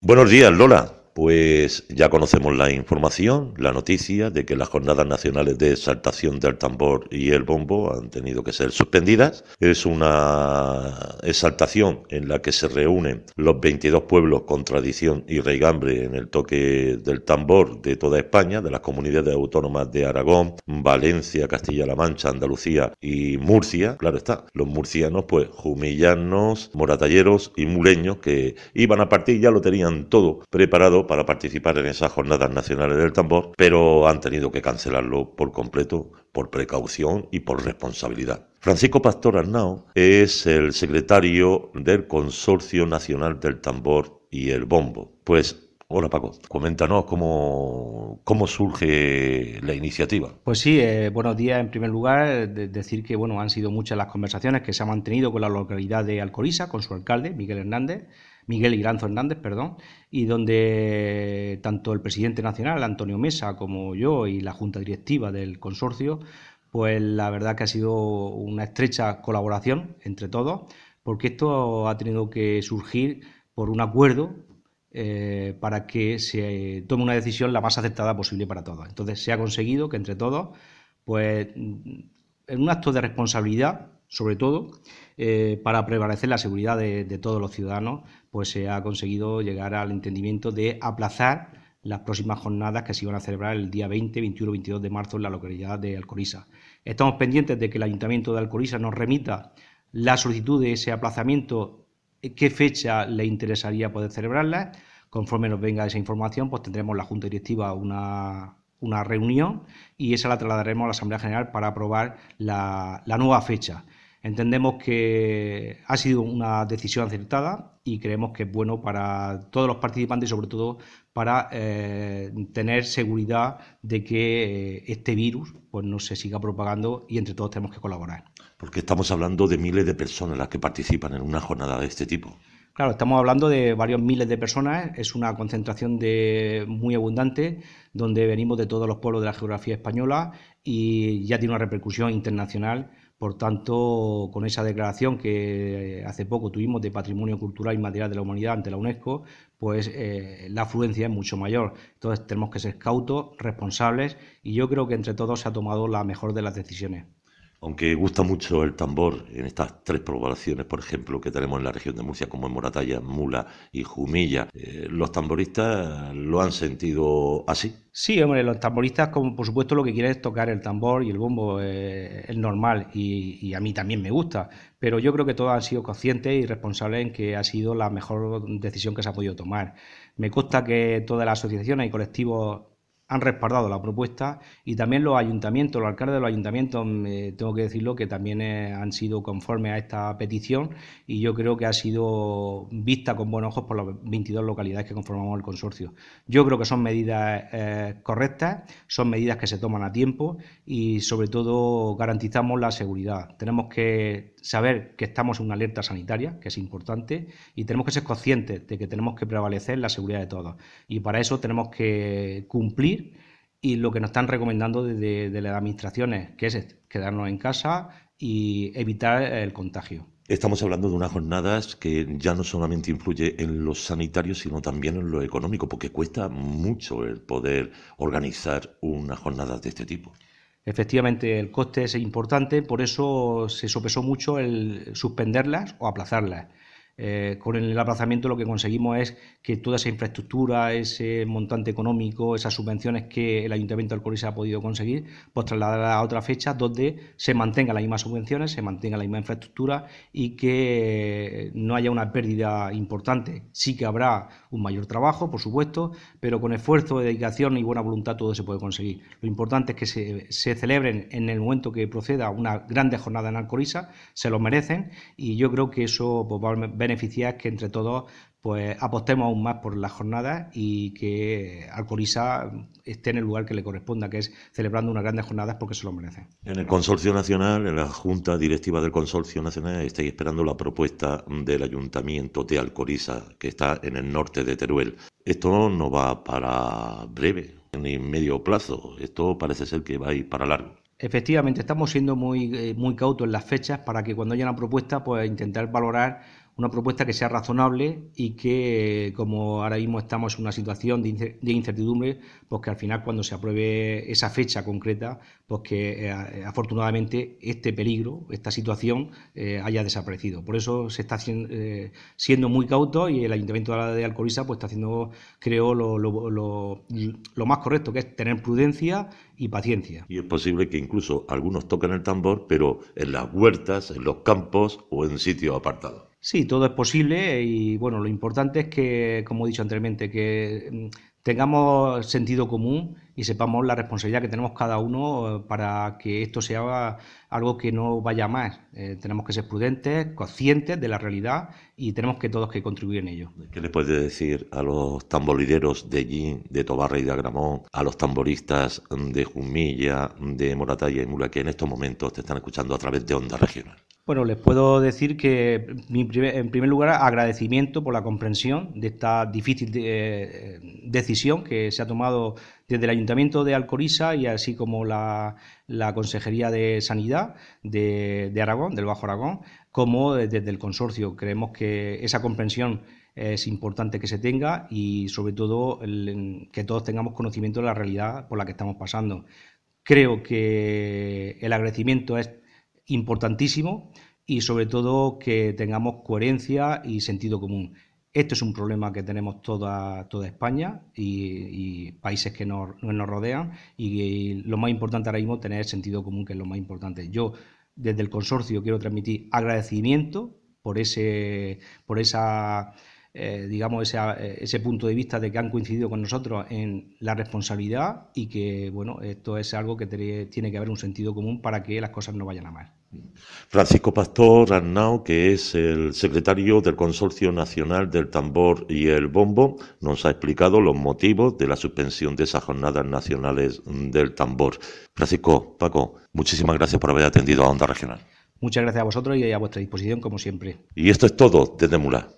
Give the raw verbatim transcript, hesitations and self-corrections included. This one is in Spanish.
Buenos días, Lola. Pues ya conocemos la información, la noticia de que las jornadas nacionales de exaltación del tambor y el bombo han tenido que ser suspendidas. Es una exaltación en la que se reúnen los veintidós pueblos con tradición y raigambre en el toque del tambor de toda España, de las comunidades autónomas de Aragón, Valencia, Castilla-La Mancha, Andalucía y Murcia. Claro está, los murcianos, pues jumillanos, moratalleros y muleños que iban a partir, ya lo tenían todo preparado para participar en esas jornadas nacionales del tambor, pero han tenido que cancelarlo por completo, por precaución y por responsabilidad. Francisco Pastor Arnao es el secretario del Consorcio Nacional del Tambor y el Bombo. Pues, hola Paco, coméntanos cómo, cómo surge la iniciativa. Pues sí, eh, buenos días. En primer lugar, de decir que bueno, han sido muchas las conversaciones que se han mantenido con la localidad de Alcoriza, con su alcalde, Miguel Hernández, Miguel Iranzo Hernández, perdón, y donde tanto el presidente nacional, Antonio Mesa, como yo y la junta directiva del consorcio, pues la verdad que ha sido una estrecha colaboración entre todos, porque esto ha tenido que surgir por un acuerdo eh, para que se tome una decisión la más acertada posible para todos. Entonces se ha conseguido que entre todos, pues en un acto de responsabilidad, sobre todo, eh, para prevalecer la seguridad de, de todos los ciudadanos, pues se ha conseguido llegar al entendimiento de aplazar las próximas jornadas que se iban a celebrar el día veinte, veintiuno, veintidós de marzo en la localidad de Alcoriza. Estamos pendientes de que el Ayuntamiento de Alcoriza nos remita la solicitud de ese aplazamiento, qué fecha le interesaría poder celebrarla. Conforme nos venga esa información, pues tendremos la Junta Directiva una... una reunión y esa la trasladaremos a la Asamblea General para aprobar la, la nueva fecha. Entendemos que ha sido una decisión acertada y creemos que es bueno para todos los participantes y sobre todo para eh, tener seguridad de que eh, este virus pues no se siga propagando y entre todos tenemos que colaborar. Porque estamos hablando de miles de personas las que participan en una jornada de este tipo. Claro, estamos hablando de varios miles de personas, es una concentración de muy abundante, donde venimos de todos los pueblos de la geografía española y ya tiene una repercusión internacional. Por tanto, con esa declaración que hace poco tuvimos de Patrimonio Cultural Inmaterial de la Humanidad ante la UNESCO, pues eh, la afluencia es mucho mayor. Entonces tenemos que ser cautos, responsables y yo creo que entre todos se ha tomado la mejor de las decisiones. Aunque gusta mucho el tambor en estas tres poblaciones, por ejemplo, que tenemos en la región de Murcia, como en Moratalla, Mula y Jumilla, eh, ¿los tamboristas lo han sentido así? Sí, hombre, los tamboristas, como por supuesto, lo que quieren es tocar el tambor y el bombo, eh, es normal y, y a mí también me gusta, pero yo creo que todos han sido conscientes y responsables en que ha sido la mejor decisión que se ha podido tomar. Me consta que todas las asociaciones y colectivos han respaldado la propuesta y también los ayuntamientos, los alcaldes de los ayuntamientos, eh, tengo que decirlo, que también eh, han sido conformes a esta petición y yo creo que ha sido vista con buenos ojos por las veintidós localidades que conformamos el consorcio. Yo creo que son medidas eh, correctas, son medidas que se toman a tiempo y sobre todo garantizamos la seguridad. Tenemos que saber que estamos en una alerta sanitaria, que es importante, y tenemos que ser conscientes de que tenemos que prevalecer la seguridad de todos. Y para eso tenemos que cumplir y lo que nos están recomendando desde de las administraciones, que es quedarnos en casa y evitar el contagio. Estamos hablando de unas jornadas que ya no solamente influye en lo sanitario, sino también en lo económico, porque cuesta mucho el poder organizar unas jornadas de este tipo. Efectivamente, el coste es importante, por eso se sopesó mucho el suspenderlas o aplazarlas. Eh, con el aplazamiento lo que conseguimos es que toda esa infraestructura, ese montante económico, esas subvenciones que el Ayuntamiento de Alcoriza ha podido conseguir, pues trasladarlas a otra fecha donde se mantengan las mismas subvenciones, se mantenga la misma infraestructura y que no haya una pérdida importante. Sí que habrá un mayor trabajo, por supuesto, pero con esfuerzo, dedicación y buena voluntad todo se puede conseguir. Lo importante es que se, se celebren en el momento que proceda una grande jornada en Alcoriza, se lo merecen y yo creo que eso pues, va a beneficiar que entre todos pues apostemos aún más por las jornadas y que Alcoriza esté en el lugar que le corresponda, que es celebrando unas grandes jornadas porque se lo merecen. En el Consorcio Nacional, en la Junta Directiva del Consorcio Nacional, estáis esperando la propuesta del Ayuntamiento de Alcoriza, que está en el norte de Teruel. Esto no va para breve, ni medio plazo, esto parece ser que va a ir para largo. Efectivamente, estamos siendo muy, muy cautos en las fechas para que cuando haya una propuesta, pues intentar valorar una propuesta que sea razonable y que, como ahora mismo estamos en una situación de incertidumbre, pues que al final cuando se apruebe esa fecha concreta, pues que eh, afortunadamente este peligro, esta situación eh, haya desaparecido. Por eso se está siendo, eh, siendo muy cauto y el Ayuntamiento de Alcoriza pues está haciendo, creo, lo, lo, lo, lo más correcto, que es tener prudencia y paciencia. Y es posible que incluso algunos toquen el tambor, pero en las huertas, en los campos o en sitios apartados. Sí, todo es posible y bueno, lo importante es que, como he dicho anteriormente, que tengamos sentido común y sepamos la responsabilidad que tenemos cada uno para que esto sea algo que no vaya más. Eh, tenemos que ser prudentes, conscientes de la realidad y tenemos que todos que contribuir en ello. ¿Qué le puede decir a los tamborileros de allí, de Tobarra y de Agramón, a los tamboristas de Jumilla, de Moratalla y Mula, que en estos momentos te están escuchando a través de Onda Regional? Bueno, les puedo decir que, en primer lugar, agradecimiento por la comprensión de esta difícil de, eh, decisión que se ha tomado desde el Ayuntamiento de Alcoriza y así como la, la Consejería de Sanidad de, de Aragón, del Bajo Aragón, como desde el consorcio. Creemos que esa comprensión es importante que se tenga y, sobre todo, el, que todos tengamos conocimiento de la realidad por la que estamos pasando. Creo que el agradecimiento es importantísimo y sobre todo que tengamos coherencia y sentido común. Esto es un problema que tenemos toda, toda España y, y países que nos, nos rodean y, y lo más importante ahora mismo es tener sentido común, que es lo más importante. Yo desde el consorcio quiero transmitir agradecimiento por ese, por esa Eh, digamos, ese, ese punto de vista de que han coincidido con nosotros en la responsabilidad y que, bueno, esto es algo que te, tiene que haber un sentido común para que las cosas no vayan a mal. Francisco Pastor Arnau, que es el secretario del Consorcio Nacional del Tambor y el Bombo, nos ha explicado los motivos de la suspensión de esas jornadas nacionales del tambor. Francisco, Paco, muchísimas gracias por haber atendido a Onda Regional. Muchas gracias a vosotros y a vuestra disposición, como siempre. Y esto es todo desde Mula.